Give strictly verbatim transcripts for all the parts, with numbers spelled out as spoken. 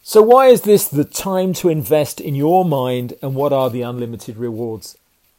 So why is this the time to invest in your mind, and what are the unlimited rewards?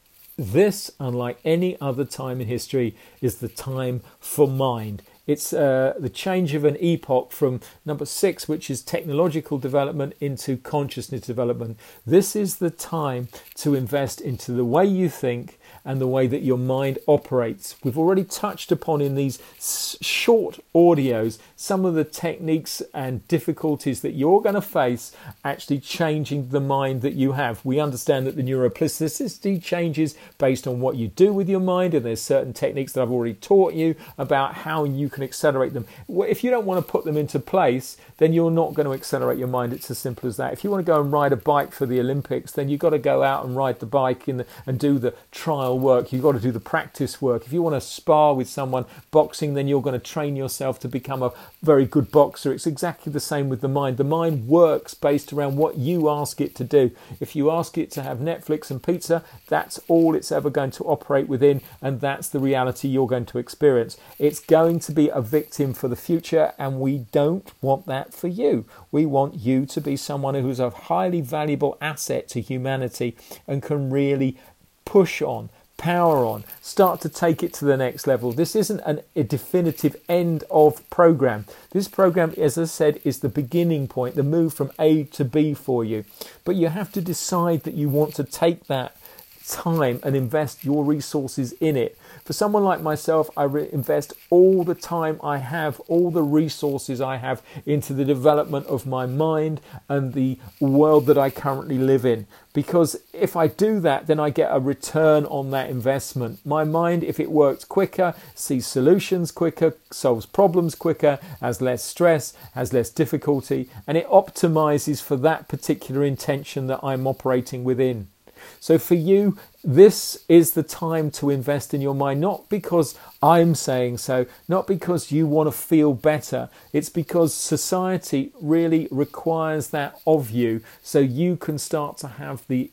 This, unlike any other time in history, is the time for mind. It's uh, the change of an epoch from number six, which is technological development, into consciousness development. This is the time to invest into the way you think and the way that your mind operates. We've already touched upon in these short audios some of the techniques and difficulties that you're going to face actually changing the mind that you have. We understand that the neuroplasticity changes based on what you do with your mind, and there's certain techniques that I've already taught you about how you can accelerate them. If you don't want to put them into place, then you're not going to accelerate your mind. It's as simple as that. If you want to go and ride a bike for the Olympics, then you've got to go out and ride the bike in the, and do the trial work. You've got to do the practice work. If you want to spar with someone boxing, then you're going to train yourself to become a very good boxer. It's exactly the same with the mind. The mind works based around what you ask it to do. If you ask it to have Netflix and pizza, that's all it's ever going to operate within, and that's the reality you're going to experience. It's going to be a victim for the future, and we don't want that for you. We want you to be someone who's a highly valuable asset to humanity and can really push on, power on, start to take it to the next level. This isn't an, a definitive end of program. This program, as I said, is the beginning point, the move from A to B for you. But you have to decide that you want to take that time and invest your resources in it. For someone like myself, I re- invest all the time I have, all the resources I have into the development of my mind and the world that I currently live in. Because if I do that, then I get a return on that investment. My mind, if it works quicker, sees solutions quicker, solves problems quicker, has less stress, has less difficulty, and it optimizes for that particular intention that I'm operating within. So for you, this is the time to invest in your mind, not because I'm saying so, not because you want to feel better. It's because society really requires that of you, so you can start to have the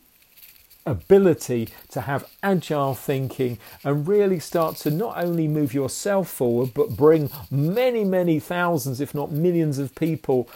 ability to have agile thinking and really start to not only move yourself forward, but bring many, many thousands, if not millions of people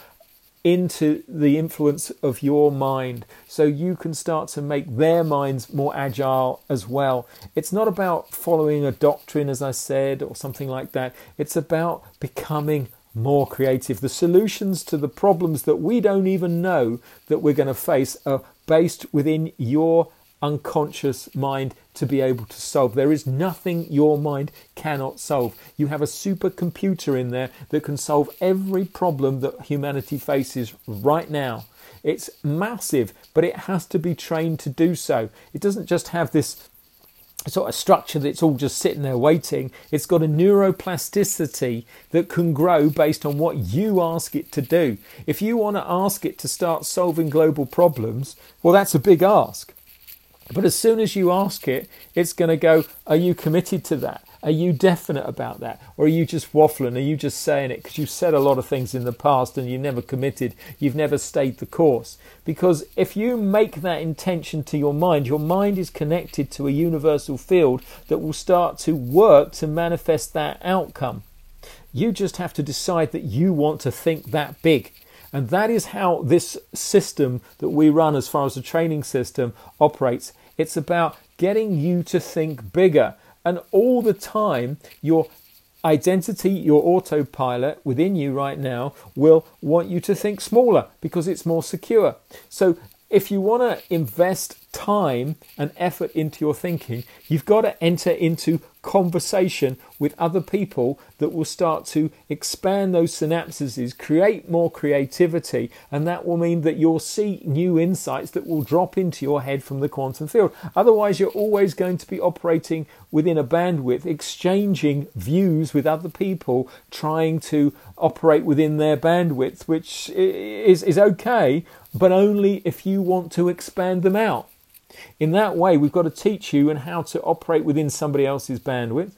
into the influence of your mind, so you can start to make their minds more agile as well. It's not about following a doctrine, as I said, or something like that. It's about becoming more creative. The solutions to the problems that we don't even know that we're going to face are based within your unconscious mind to be able to solve. There is nothing your mind cannot solve. You have a supercomputer in there that can solve every problem that humanity faces right now. It's massive, but it has to be trained to do so. It doesn't just have this sort of structure that's all just sitting there waiting. It's got a neuroplasticity that can grow based on what you ask it to do. If you want to ask it to start solving global problems, well, that's a big ask. But as soon as you ask it, it's going to go, are you committed to that? Are you definite about that? Or are you just waffling? Are you just saying it because you've said a lot of things in the past and you never committed? You've never stayed the course. Because if you make that intention to your mind, your mind is connected to a universal field that will start to work to manifest that outcome. You just have to decide that you want to think that big. And that is how this system that we run, as far as the training system, operates. It's about getting you to think bigger. And all the time, your identity, your autopilot within you right now will want you to think smaller because it's more secure. So if you want to invest time and effort into your thinking, you've got to enter into conversation with other people that will start to expand those synapses, create more creativity, and that will mean that you'll see new insights that will drop into your head from the quantum field. Otherwise, you're always going to be operating within a bandwidth, exchanging views with other people, trying to operate within their bandwidth, which is, is okay, but only if you want to expand them out. In that way, we've got to teach you and how to operate within somebody else's bandwidth,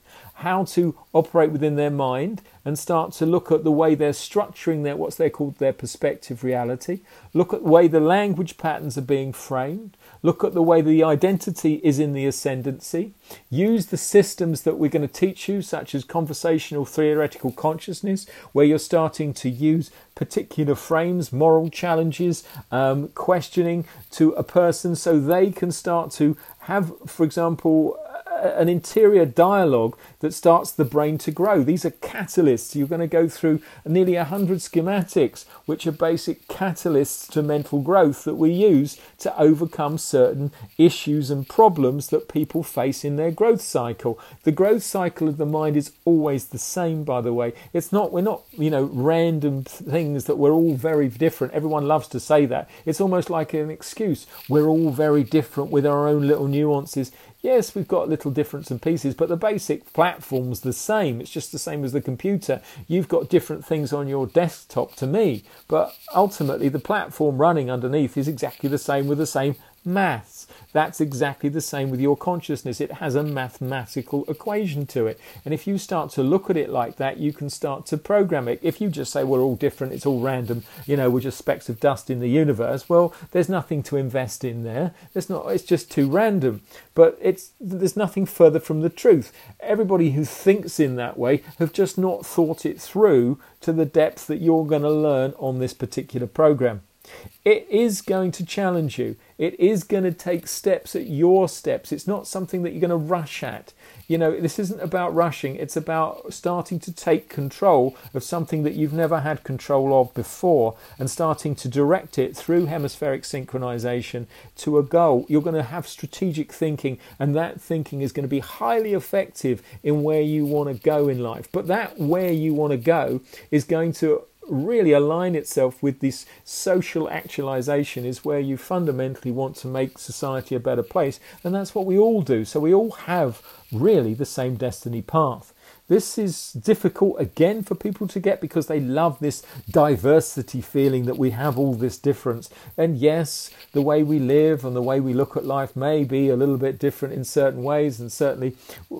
how to operate within their mind and start to look at the way they're structuring their, what's they called their perspective reality, look at the way the language patterns are being framed, look at the way the identity is in the ascendancy, use the systems that we're going to teach you, such as conversational theoretical consciousness, where you're starting to use particular frames, moral challenges, um, questioning to a person so they can start to have, for example, an interior dialogue that starts the brain to grow. These are catalysts. You're going to go through nearly a hundred schematics, which are basic catalysts to mental growth that we use to overcome certain issues and problems that people face in their growth cycle. The growth cycle of the mind is always the same, by the way. It's not, we're not, you know, random things that we're all very different. Everyone loves to say that. It's almost like an excuse. We're all very different with our own little nuances. Yes, we've got little difference and pieces, but the basic platform's the same. It's just the same as the computer. You've got different things on your desktop to me, but ultimately the platform running underneath is exactly the same with the same maths. That's exactly the same with your consciousness. It has a mathematical equation to it. And if you start to look at it like that, you can start to program it. If you just say we're all different, it's all random, you know, we're just specks of dust in the universe, well, there's nothing to invest in there. There's not, it's just too random. But it's there's nothing further from the truth. Everybody who thinks in that way have just not thought it through to the depth that you're going to learn on this particular program. It is going to challenge you. It is going to take steps at your steps. It's not something that you're going to rush at. You know, this isn't about rushing. It's about starting to take control of something that you've never had control of before and starting to direct it through hemispheric synchronization to a goal. You're going to have strategic thinking, and that thinking is going to be highly effective in where you want to go in life. But that where you want to go is going to really align itself with this social actualization, is where you fundamentally want to make society a better place, and that's what we all do. So we all have really the same destiny path. This is difficult again for people to get because they love this diversity feeling that we have all this difference. And yes, the way we live and the way we look at life may be a little bit different in certain ways, and certainly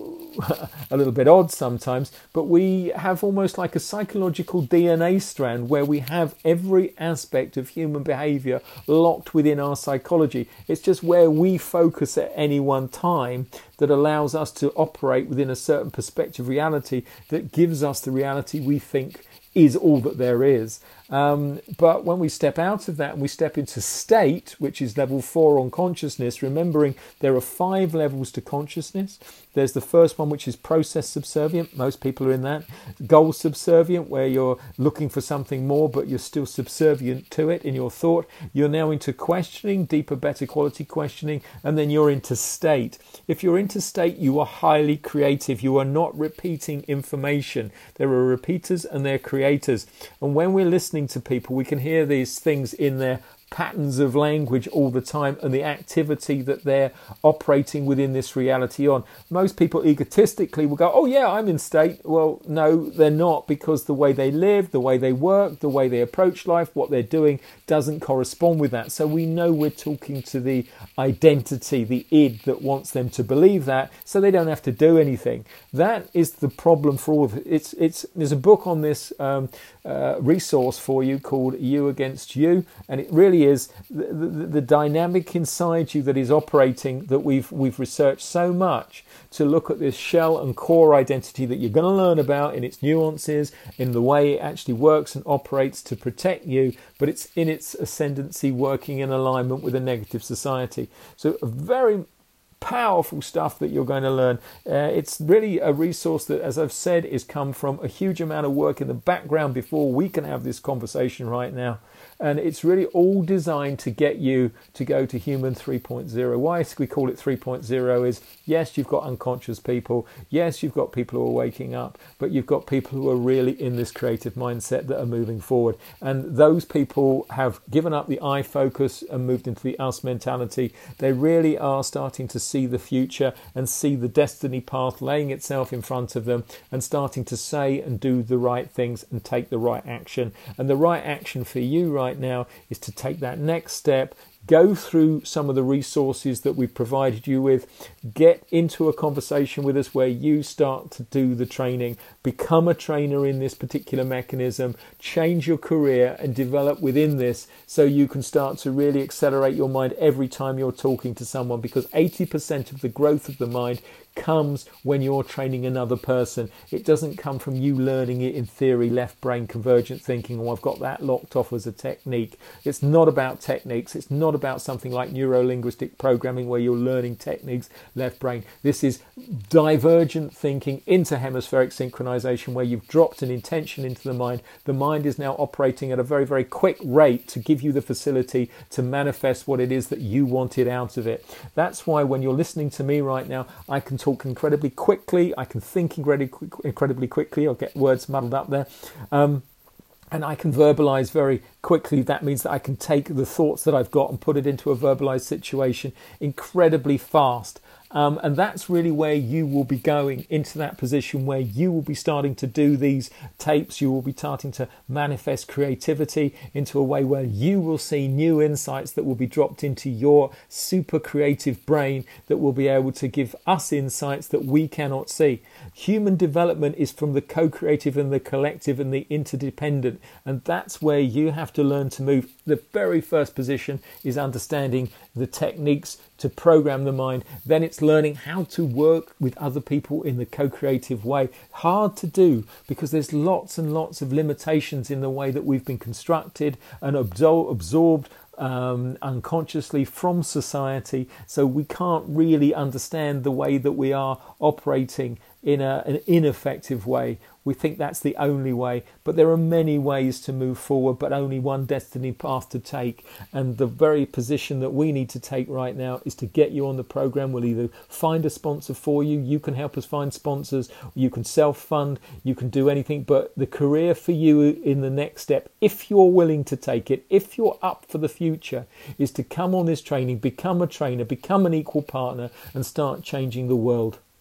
a little bit odd sometimes, but we have almost like a psychological D N A strand where we have every aspect of human behavior locked within our psychology. It's just where we focus at any one time that allows us to operate within a certain perspective reality that gives us the reality we think is all that there is. Um, but when we step out of that and we step into state, which is level four on consciousness, remembering there are five levels to consciousness. There's the first one, which is process subservient. Most people are in that. Goal subservient, where you're looking for something more, but you're still subservient to it in your thought. You're now into questioning, deeper, better quality questioning, and then you're into state. If you're into state, you are highly creative. You are not repeating information. There are repeaters and they're creators. And when we're listening to people, we can hear these things in their patterns of language all the time and the activity that they're operating within this reality on. Most people egotistically will go, oh yeah, I'm in state. Well, no, they're not, because the way they live, the way they work, the way they approach life, what they're doing doesn't correspond with that. So we know we're talking to the identity, the id that wants them to believe that, so they don't have to do anything. That is the problem for all of it. It's, it's, there's a book on this um, uh, resource for you called You Against You, and it really is the, the, the dynamic inside you that is operating, that we've we've researched so much to look at this shell and core identity that you're going to learn about in its nuances, in the way it actually works and operates to protect you, but it's in its ascendancy working in alignment with a negative society. So a very powerful stuff that you're going to learn. Uh, it's really a resource that, as I've said, is come from a huge amount of work in the background before we can have this conversation right now. And it's really all designed to get you to go to human three point oh. Why we call it three point oh is, yes, you've got unconscious people. Yes, you've got people who are waking up, but you've got people who are really in this creative mindset that are moving forward. And those people have given up the I focus and moved into the us mentality. They really are starting to see the future and see the destiny path laying itself in front of them, and starting to say and do the right things and take the right action. And the right action for you right now is to take that next step, go through some of the resources that we've provided you with, get into a conversation with us where you start to do the training, become a trainer in this particular mechanism, change your career and develop within this so you can start to really accelerate your mind every time you're talking to someone, because eighty percent of the growth of the mind comes when you're training another person. It doesn't come from you learning it in theory, left brain convergent thinking, oh, I've got that locked off as a technique. It's not about techniques. It's not about something like neuro-linguistic programming where you're learning techniques, left brain. This is divergent thinking into hemispheric synchronization, where you've dropped an intention into the mind. The mind is now operating at a very, very quick rate to give you the facility to manifest what it is that you wanted out of it. That's why when you're listening to me right now, I can talk incredibly quickly. I can think incredibly, incredibly quickly. I'll get words muddled up there. Um, and I can verbalize very quickly. That means that I can take the thoughts that I've got and put it into a verbalized situation incredibly fast. Um, and that's really where you will be going, into that position where you will be starting to do these tapes. You will be starting to manifest creativity into a way where you will see new insights that will be dropped into your super creative brain that will be able to give us insights that we cannot see. Human development is from the co-creative and the collective and the interdependent. And that's where you have to learn to move. The very first position is understanding the techniques to program the mind. Then it's learning how to work with other people in the co-creative way. Hard to do because there's lots and lots of limitations in the way that we've been constructed and absor- absorbed um, unconsciously from society. So we can't really understand the way that we are operating in a, an ineffective way. We think that's the only way, but there are many ways to move forward, but only one destiny path to take. And the very position that we need to take right now is to get you on the program. We'll either find a sponsor for you, you can help us find sponsors, you can self-fund, you can do anything, but the career for you in the next step, if you're willing to take it, if you're up for the future, is to come on this training, become a trainer, become an equal partner, and start changing the world.